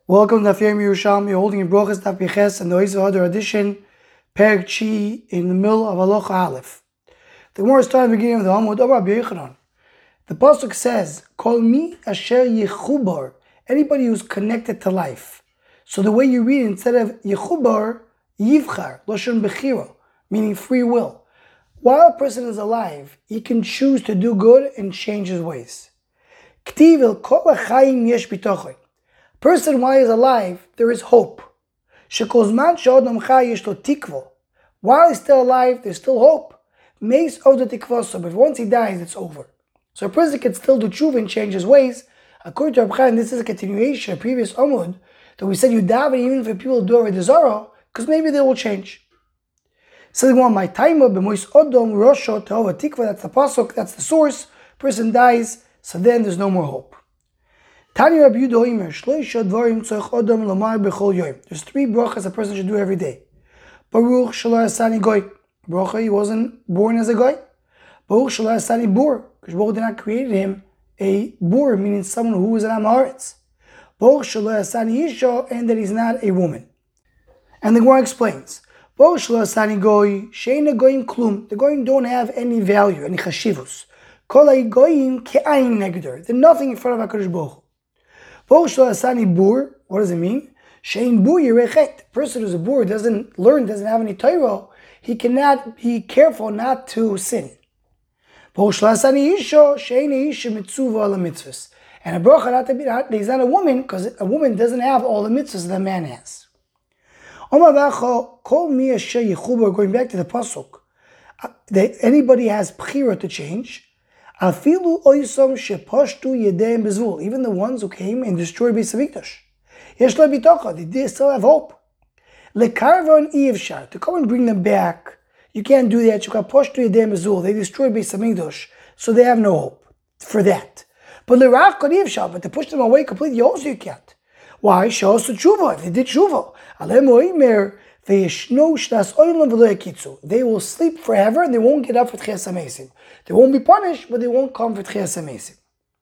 Welcome to Daf Yerushalmi. You're holding your brochas Daf Yeches and the Ois V'Hadar edition, Perek Chi, in the middle of Halacha Aleph. The Gemara starts at the beginning of the Amud of Rabbi Yochanan. The pasuk says, "Kol mi asher yechubar," anybody who's connected to life. So the way you read it, instead of yechubar, yivchar, lashon bechira, meaning free will. While a person is alive, he can choose to do good and change his ways. K'tiv kol ha'chaim yesh bitochen. Person, while he's alive, there is hope. Shekozman she'odam chai yesh lo tikvo. While he's still alive, there's still hope. Meis od tikvoso, but once he dies, it's over. So a person can still do tshuva and change his ways. According to Rabbi Chaim, this is a continuation of previous Amud, that we said you daven even if people do Avodah Zarah, because maybe they will change. So my time of b'mois odom rosho tehova tikva, that's the pasuk, that's the source. Person dies, so then there's no more hope. Tani Rabbi Yehuda Omer, shloisha dvarim tzorich odom lomar b'chol yoyim. There's 3 brachas a person should do every day. Baruch shelo asani goy. Bracha, he wasn't born as a goy. Baruch shelo asani bur, because Baruch did not create him a bur, meaning someone who is an am haaretz. Baruch shelo asani isha, and that he's not a woman. And the Gemara explains, Baruch shelo asani goy, sheina goyim klum. The goyim don't have any value, any chashivus. Kol goyim ke'ayin negder. They're nothing in front of HaKadosh Baruch Hu. Baruch shelo asani bur, what does it mean? Shein bur yirechet. The person who's a bur doesn't learn, doesn't have any Torah, he cannot be careful not to sin. Baruch shelo asani isha, shein isha mitzuva ala mitzvahs. And a bracha he's not a woman, because a woman doesn't have all the mitzvahs that a man has. Omar vacha kol mi asher yechubar, going back to the pasuk, anybody has bchira to change. Afilu oisom shepashtu yedeim bezvul, even the ones who came and destroyed Beis Hamikdash. Yesh lo bitocha, they still have hope. Lekarvon iyevshar, to come and bring them back, you can't do that. Shepashtu yedeim bezvul, they destroyed Beis Hamikdash, so they have no hope for that. But leravkon iyevshar, but to push them away completely, also you can't. Why? She'osu tshuva, if they did tshuva. Alem oimer v'yeshno shnas oilam v'lo yakitzu. They will sleep forever and they won't get up for Tchias HaMeisim. They won't be punished, but they won't come for Tchias HaMeisim.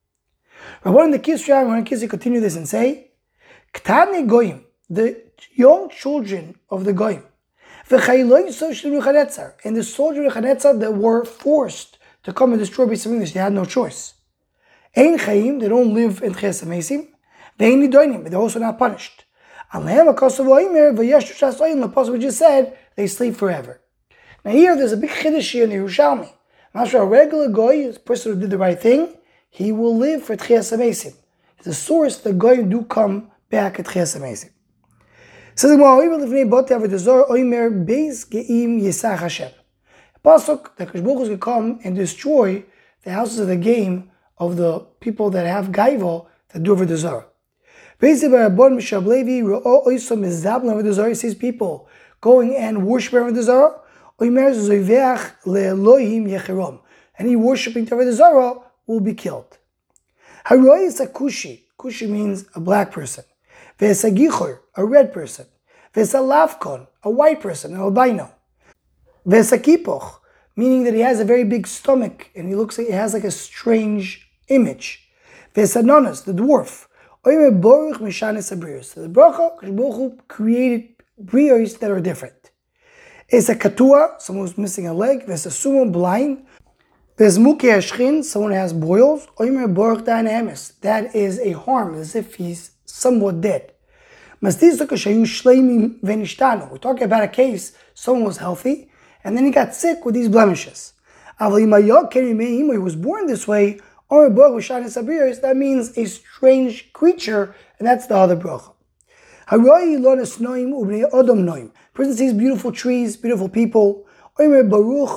Rabban the Kisra, when Kisra continue this and say, Ktani goyim, the young children of the goyim, v'chayloi soshlim Nebuchadnezzar, and the soldiers of Nebuchadnezzar that were forced to come and destroy Beis Hamikdash, they had no choice. Ein chayim, they don't live in Tchias HaMeisim. Ve'ein nidoinim, but they're also not punished. Alehem ha'kosav oimer v'yeshtu shas oilam, the pasuk we just said, they sleep forever. Now here, there's a big chiddush in the Yerushalmi. After a regular goy, a person who did the right thing, he will live for Tchias HaMeisim. It's a source that goy do come back at Tchias HaMeisim. Says the Gemara, "Oimer lifnei botei avodah zarah oimer beis geim yisach Hashem." Pasuk that Kadosh Baruch Hu is going to come and destroy the houses of the game of the people that have gaiva that do avodah zarah. Basically, Rabban Mishab Levi ro'o oisom mizablan avodah zarah. He sees people going and worshiping avodah zarah. Oimer zoiveach leElohim yecherom. Any worshipping avodah zarah will be killed. Haroi is a kushi. Kushi means a black person. Ve'es a gichor, a red person. Ve'es a lavkon, a white person, an albino. Ve'es a kipoch, meaning that he has a very big stomach and he has like a strange image. Ve'es a nonos, the dwarf. Oimer boruch mishanes abrios. So the bracha, Kadosh Baruch Hu created brios that are different. There's a katua, someone who's missing a leg. There's a sumo, blind. There's muki ashchin, someone who has boils. Oimer boruch da'anemes. That is a harm, as if he's somewhat dead. We're talking about a case, someone was healthy, and then he got sick with these blemishes. He was born this way. That means a strange creature, and that's the other bracha. Person sees beautiful trees, beautiful people. It's a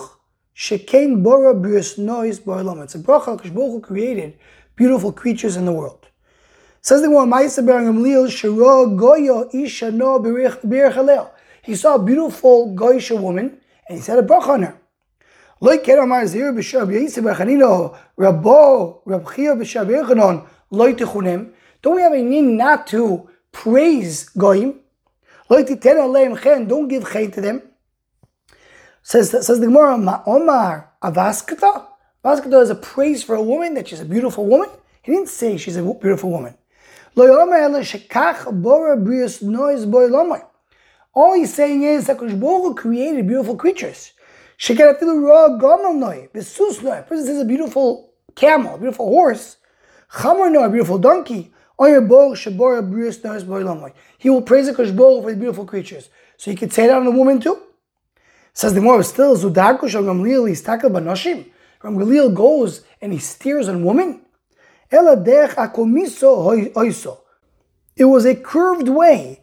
bracha, Kadosh Baruch Hu created beautiful creatures in the world. Says the one, he saw a beautiful Goyisha woman, and he said a bracha on her. Don't we have a need not to praise Goyim? Don't give chen to them. Says the Gemara, Omar avaskata. Avaskata is a praise for a woman, that she's a beautiful woman. He didn't say she's a beautiful woman. All he's saying is that Kodesh Baruch Hu created beautiful creatures. A person says a beautiful camel, a beautiful horse, a beautiful donkey. He will praise the Kodesh Baruch Hu for the beautiful creatures. So you could say that on a woman too. Says the Gemara, still Zudarko Shal Gamliel Istakel Banoshim. Gamliel goes and he steers on women. It was a curved way,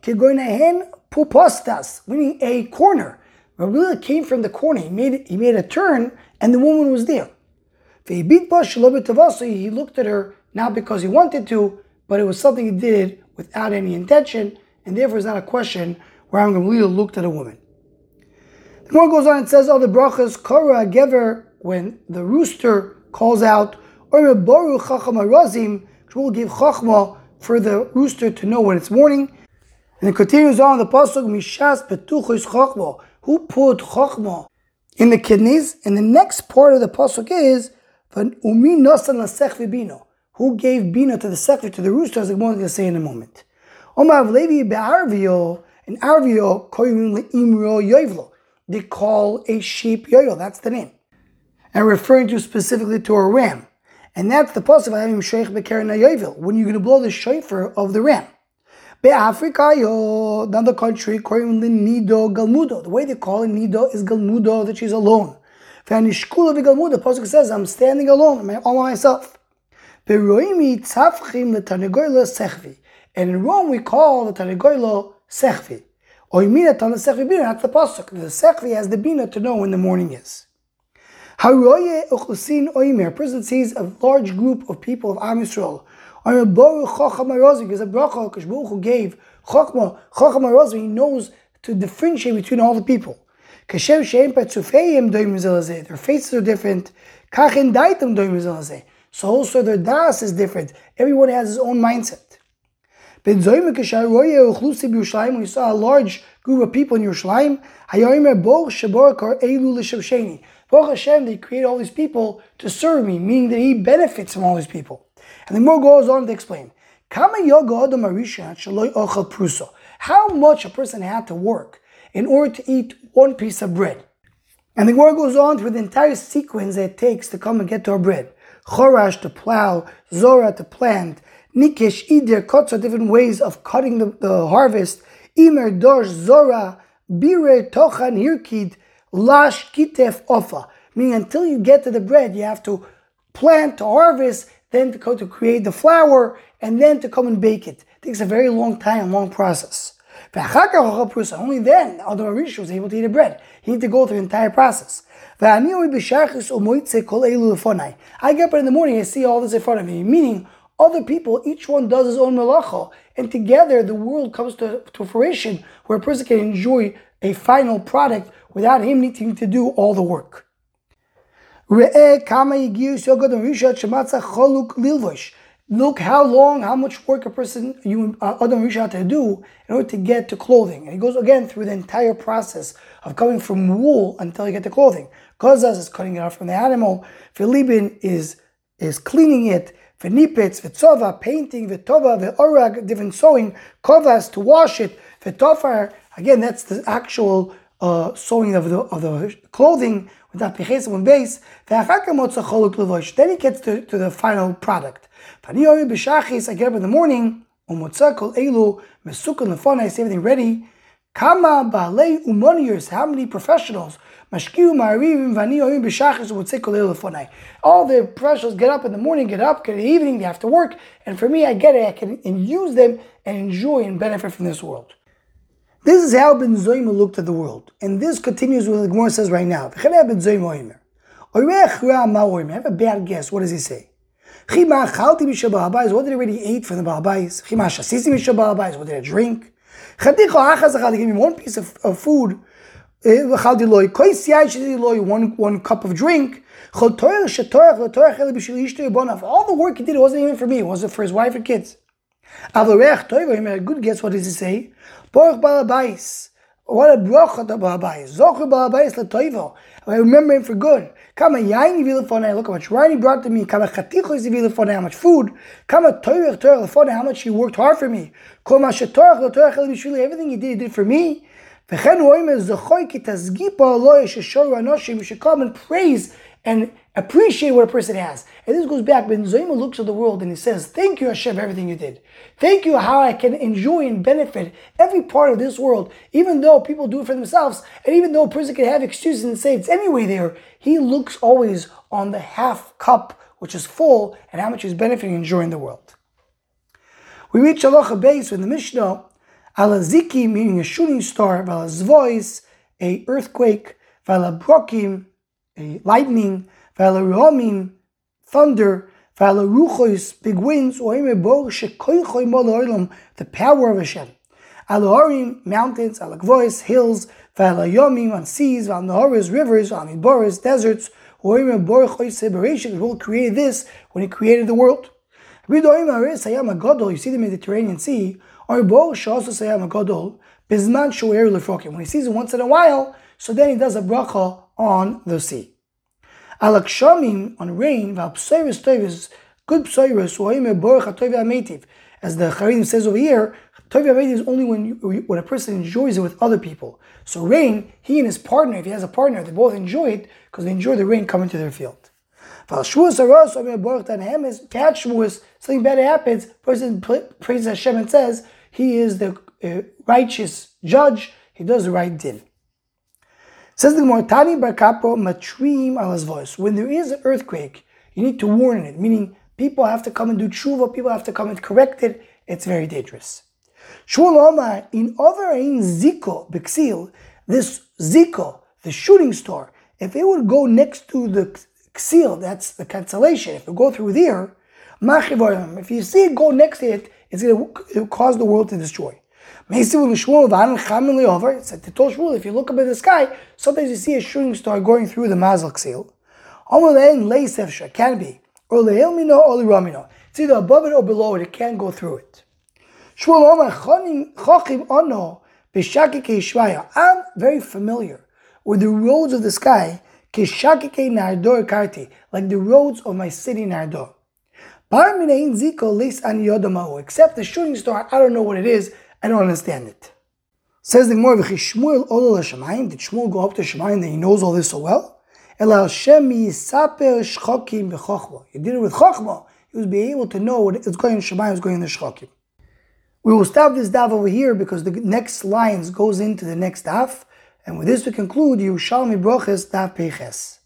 meaning a corner. Gamliel came from the corner. He made a turn, and the woman was there. He looked at her not because he wanted to, but it was something he did without any intention, and therefore it's not a question where Gamliel looked at a woman. The Gemara goes on and says, all the brachas, Korah Gever, when the rooster calls out, Omer Boru Chacham Arazim, which will give Chachma for the rooster to know when it's morning. And it continues on the pasuk, Mishas Betuchos Chachma, who put Chachma in the kidneys. And the next part of the pasuk is, Umi Nasan Lasechvi Bino, who gave Bina to the Sechvi, to the rooster, as the Gemara is going to say in a moment. Omar Levi Be'arvio, in Arvio, Koyim Le'imro Yoivlo. They call a sheep yoyo, that's the name. And referring to specifically to a ram. And that's the pasuk of having sheikh bekeren yovel, when you're going to blow the shofar of the ram. Be'afrika yo, down the country, calling the nido galmudo. The way they call it nido is galmudo, that she's alone. V'anishkula v'galmudo, the pasuk says, I'm standing alone, I'm all by myself. Be'roimi tzavchim l'tanegoylo sechvi. And in Rome we call the tanegoylo sechvi. Oimina tana sechvi bina, that's the pasuk. The sechvi has the bina to know when the morning is. A person sees a large group of people of Am Yisrael. There's a bracha Kodesh Baruch Hu gave Chachma, he knows to differentiate between all the people. Their faces are different. So also their das is different. Everyone has his own mindset. When you saw a large group of people in Yerushalayim, Baruch Hashem, they create all these people to serve me, meaning that he benefits from all these people. And the more goes on to explain, how much a person had to work in order to eat one piece of bread. And the more goes on through the entire sequence that it takes to come and get to our bread. Chorash to plow, Zora to plant, Nikesh, Ider, Kotza, different ways of cutting the harvest, Imer, Dosh, Zora, Bire, Tochan, Hirkid, Lash kitef ofa, meaning until you get to the bread, you have to plant, to harvest, then to go to create the flour, and then to come and bake it. It takes a very long time, long process. Only then Adam HaRishon was able to eat the bread. He needed to go through the entire process. I get up in the morning, I see all this in front of me, meaning other people, each one does his own melacha, and together the world comes to fruition where a person can enjoy a final product without him needing to do all the work. Look how much work a person, Adam HaRishon had to do in order to get to clothing. And he goes again through the entire process of coming from wool until you get to clothing. Kozaz is cutting it out from the animal. Filibin is cleaning it. V'nipetz, v'tzova, painting, v'tova, v'orag, different sewing. Kovas, to wash it. V'tofar, again, that's the actual sewing of the clothing without piches and base. Then he gets to the final product. I get up in the morning, I see everything ready. How many professionals? All the professionals get up in the morning, get in the evening, they have to work. And for me, I get it, I can use them and enjoy and benefit from this world. This is how Ben Zoyma looked at the world. And this continues with what the Gemara says right now. I have a bad guess. What does he say? What did I already eat from the Balabais? What did I drink? They gave me one piece of food. One cup of drink. All the work he did, it wasn't even for me. It wasn't for his wife and kids. I made a good guess. What does he say? Baruch Balabais. What a bracha to Balabais. Zocher Balabais l'toivo. I remember him for good. Kama yain yivi lefonai, look how much wine he brought to me. Kama chatichos yivi lefonai, how much food. Kama toirech lefonai, how much he worked hard for me. Kol ma shetorech letorech el bishvili, everything he did for me. V'chen roim zochoy ki tazgipa aloy sheshoru anoshim, we should come and praise and appreciate what a person has. And this goes back, Ben Zoyma looks at the world and he says, thank you Hashem for everything you did. Thank you how I can enjoy and benefit every part of this world, even though people do it for themselves, and even though a person can have excuses and say it's anyway there, he looks always on the half cup, which is full, and how much he's benefiting and enjoying the world. We reach Halacha Beis with the Mishnah, Ala Ziki, meaning a shooting star, Vala Zvois, a earthquake, Vala Brokim, a lightning, Vala Ruhamim, thunder, Vala Ruchois, big winds, the power of Hashem. Ala Harim, mountains, Ala Gvois, hills, Vala Yomim, on seas, Vala Naharis, rivers, Vala Midbaris, deserts, the world created this when he created the world. You see the Mediterranean Sea, when he sees it once in a while, so then he does a bracha on the sea. Alakshamim, on rain, good psoirus, as the Charedim says over here, is only when a person enjoys it with other people. So rain, he and his partner, if he has a partner, they both enjoy it because they enjoy the rain coming to their field. Bad shvuas, something bad happens, person praises Hashem and says, he is the righteous judge, he does the right din. Says the Gemara, Tani bar Kapro matrim alas voice. When there is an earthquake, you need to warn it, meaning people have to come and do tshuva, people have to come and correct it, it's very dangerous. Shmuel Omar, in other ein ziko b'ksil, this ziko, the shooting star, if it would go next to the ksil, that's the cancellation, if it go through there, if you see it go next to it, it's going to cause the world to destroy. It said to Shmuel, if you look up at the sky, sometimes you see a shooting star going through the Mazel Ksil. Can be. It's either above it or below it, it can't go through it. I'm very familiar with the roads of the sky, like the roads of my city Nardor. Except the shooting star, I don't know what it is, I don't understand it. Says the Gemara, did Shmuel go up to Shemayim that he knows all this so well? He did it with Chochmah. He was being able to know what is going in Shemayim, what's going in the Shchokim. We will stop this daf over here because the next lines goes into the next daf. And with this we conclude Yerushalmi Brochus daf Peiches.